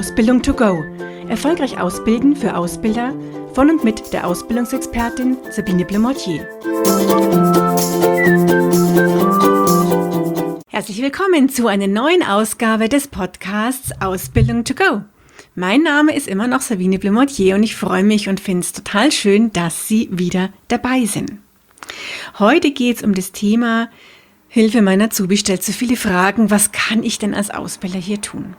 Ausbildung to go. Erfolgreich ausbilden für Ausbilder von und mit der Ausbildungsexpertin Sabine Blemortier. Herzlich willkommen zu einer neuen Ausgabe des Podcasts Ausbildung to go. Mein Name ist immer noch Sabine Blemortier und ich freue mich und finde es total schön, dass Sie wieder dabei sind. Heute geht es um das Thema Hilfe, mein Azubi stellt so viele Fragen, was kann ich denn als Ausbilder hier tun?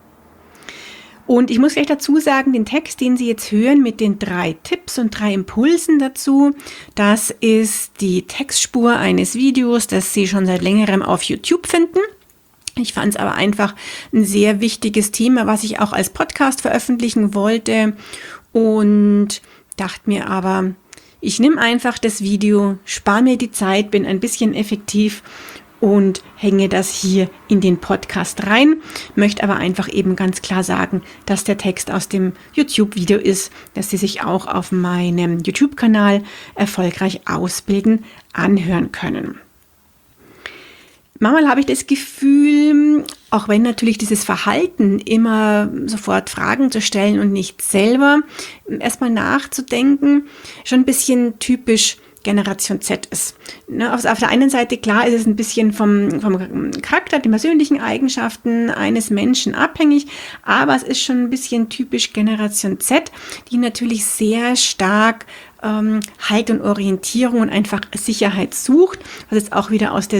Und ich muss gleich dazu sagen, den Text, den Sie jetzt hören mit den 3 Tipps und 3 Impulsen dazu, das ist die Textspur eines Videos, das Sie schon seit längerem auf YouTube finden. Ich fand es aber einfach ein sehr wichtiges Thema, was ich auch als Podcast veröffentlichen wollte und dachte mir aber, ich nehme einfach das Video, spare mir die Zeit, bin ein bisschen effektiv und hänge das hier in den Podcast rein, möchte aber einfach eben ganz klar sagen, dass der Text aus dem YouTube-Video ist, dass Sie sich auch auf meinem YouTube-Kanal erfolgreich ausbilden anhören können. Manchmal habe ich das Gefühl, auch wenn natürlich dieses Verhalten, immer sofort Fragen zu stellen und nicht selber erstmal nachzudenken, schon ein bisschen typisch Generation Z ist. Auf der einen Seite, klar, ist es ein bisschen vom Charakter, den persönlichen Eigenschaften eines Menschen abhängig, aber es ist schon ein bisschen typisch Generation Z, die natürlich sehr stark Halt und Orientierung und einfach Sicherheit sucht, was jetzt auch wieder aus der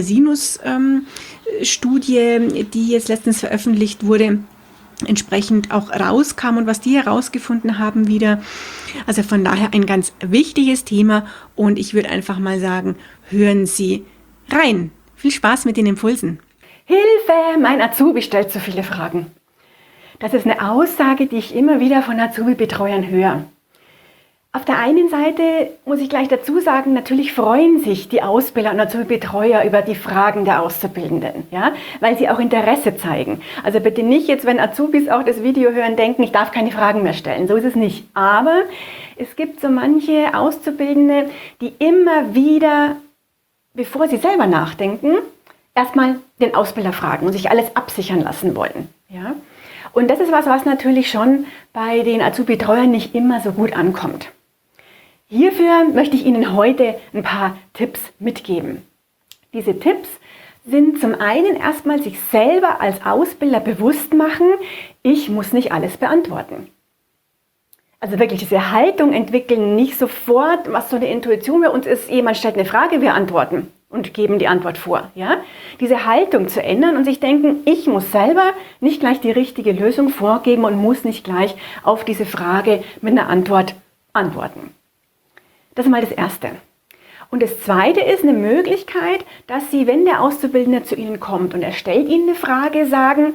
Sinus-Studie, die jetzt letztens veröffentlicht wurde, entsprechend auch rauskam und was die herausgefunden haben wieder. Also von daher ein ganz wichtiges Thema und ich würde einfach mal sagen, hören Sie rein. Viel Spaß mit den Impulsen. Hilfe, mein Azubi stellt so viele Fragen. Das ist eine Aussage, die ich immer wieder von Azubi-Betreuern höre. Auf der einen Seite muss ich gleich dazu sagen, natürlich freuen sich die Ausbilder und Azubi-Betreuer über die Fragen der Auszubildenden, ja, weil sie auch Interesse zeigen. Also bitte nicht jetzt, wenn Azubis auch das Video hören, denken, ich darf keine Fragen mehr stellen. So ist es nicht. Aber es gibt so manche Auszubildende, die immer wieder, bevor sie selber nachdenken, erstmal den Ausbilder fragen und sich alles absichern lassen wollen, ja. Und das ist was natürlich schon bei den Azubi-Betreuern nicht immer so gut ankommt. Hierfür möchte ich Ihnen heute ein paar Tipps mitgeben. Diese Tipps sind zum einen erstmal sich selber als Ausbilder bewusst machen, ich muss nicht alles beantworten. Also wirklich diese Haltung entwickeln, nicht sofort, was so eine Intuition bei uns ist, jemand stellt eine Frage, wir antworten und geben die Antwort vor. Ja? Diese Haltung zu ändern und sich denken, ich muss selber nicht gleich die richtige Lösung vorgeben und muss nicht gleich auf diese Frage mit einer Antwort antworten. Das ist mal das Erste. Und das Zweite ist eine Möglichkeit, dass Sie, wenn der Auszubildende zu Ihnen kommt und er stellt Ihnen eine Frage, sagen,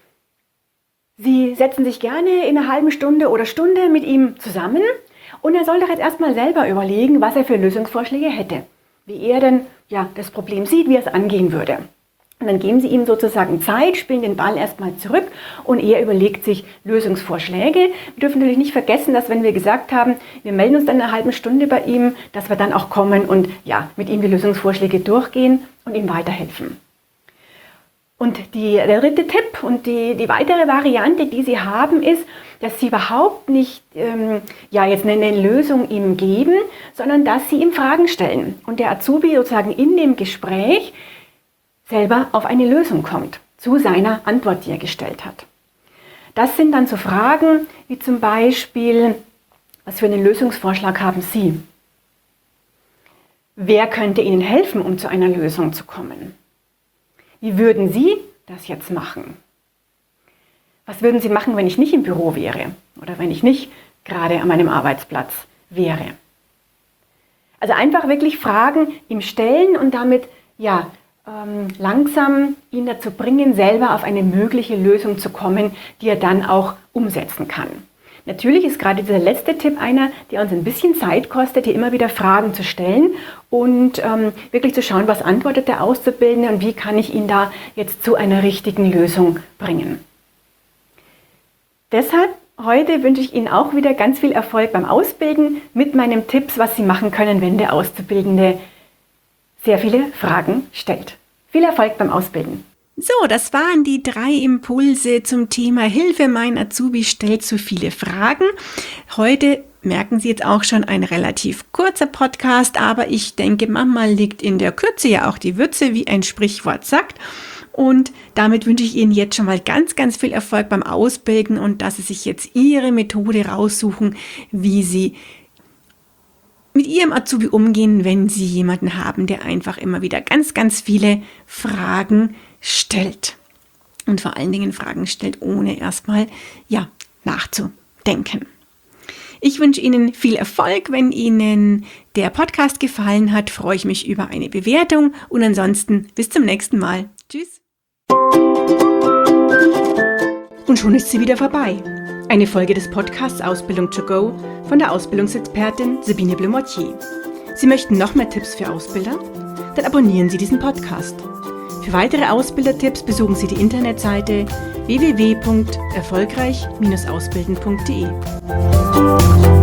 Sie setzen sich gerne in einer halben Stunde oder Stunde mit ihm zusammen und er soll doch jetzt erstmal selber überlegen, was er für Lösungsvorschläge hätte. Wie er denn das Problem sieht, wie er es angehen würde. Und dann geben Sie ihm sozusagen Zeit, spielen den Ball erstmal zurück und er überlegt sich Lösungsvorschläge. Wir dürfen natürlich nicht vergessen, dass wenn wir gesagt haben, wir melden uns dann in einer halben Stunde bei ihm, dass wir dann auch kommen und mit ihm die Lösungsvorschläge durchgehen und ihm weiterhelfen. Und der dritte Tipp und die weitere Variante, die Sie haben, ist, dass Sie überhaupt nicht jetzt eine Lösung ihm geben, sondern dass Sie ihm Fragen stellen und der Azubi sozusagen in dem Gespräch selber auf eine Lösung kommt, zu seiner Antwort, die er gestellt hat. Das sind dann so Fragen wie zum Beispiel, was für einen Lösungsvorschlag haben Sie? Wer könnte Ihnen helfen, um zu einer Lösung zu kommen? Wie würden Sie das jetzt machen? Was würden Sie machen, wenn ich nicht im Büro wäre oder wenn ich nicht gerade an meinem Arbeitsplatz wäre? Also einfach wirklich Fragen ihm stellen und damit langsam ihn dazu bringen, selber auf eine mögliche Lösung zu kommen, die er dann auch umsetzen kann. Natürlich ist gerade dieser letzte Tipp einer, der uns ein bisschen Zeit kostet, hier immer wieder Fragen zu stellen und wirklich zu schauen, was antwortet der Auszubildende und wie kann ich ihn da jetzt zu einer richtigen Lösung bringen. Deshalb heute wünsche ich Ihnen auch wieder ganz viel Erfolg beim Ausbilden mit meinen Tipps, was Sie machen können, wenn der Auszubildende sehr viele Fragen stellt. Viel Erfolg beim Ausbilden! So, das waren die 3 Impulse zum Thema Hilfe, mein Azubi stellt zu viele Fragen. Heute merken Sie jetzt auch schon ein relativ kurzer Podcast, aber ich denke, manchmal liegt in der Kürze ja auch die Würze, wie ein Sprichwort sagt. Und damit wünsche ich Ihnen jetzt schon mal ganz, ganz viel Erfolg beim Ausbilden und dass Sie sich jetzt Ihre Methode raussuchen, wie Sie mit Ihrem Azubi umgehen, wenn Sie jemanden haben, der einfach immer wieder ganz, ganz viele Fragen stellt. Und vor allen Dingen Fragen stellt, ohne erstmal nachzudenken. Ich wünsche Ihnen viel Erfolg. Wenn Ihnen der Podcast gefallen hat, freue ich mich über eine Bewertung. Und ansonsten bis zum nächsten Mal. Tschüss. Und schon ist sie wieder vorbei. Eine Folge des Podcasts Ausbildung to go von der Ausbildungsexpertin Sabine Blumottier. Sie möchten noch mehr Tipps für Ausbilder? Dann abonnieren Sie diesen Podcast. Für weitere Ausbildertipps besuchen Sie die Internetseite www.erfolgreich-ausbilden.de.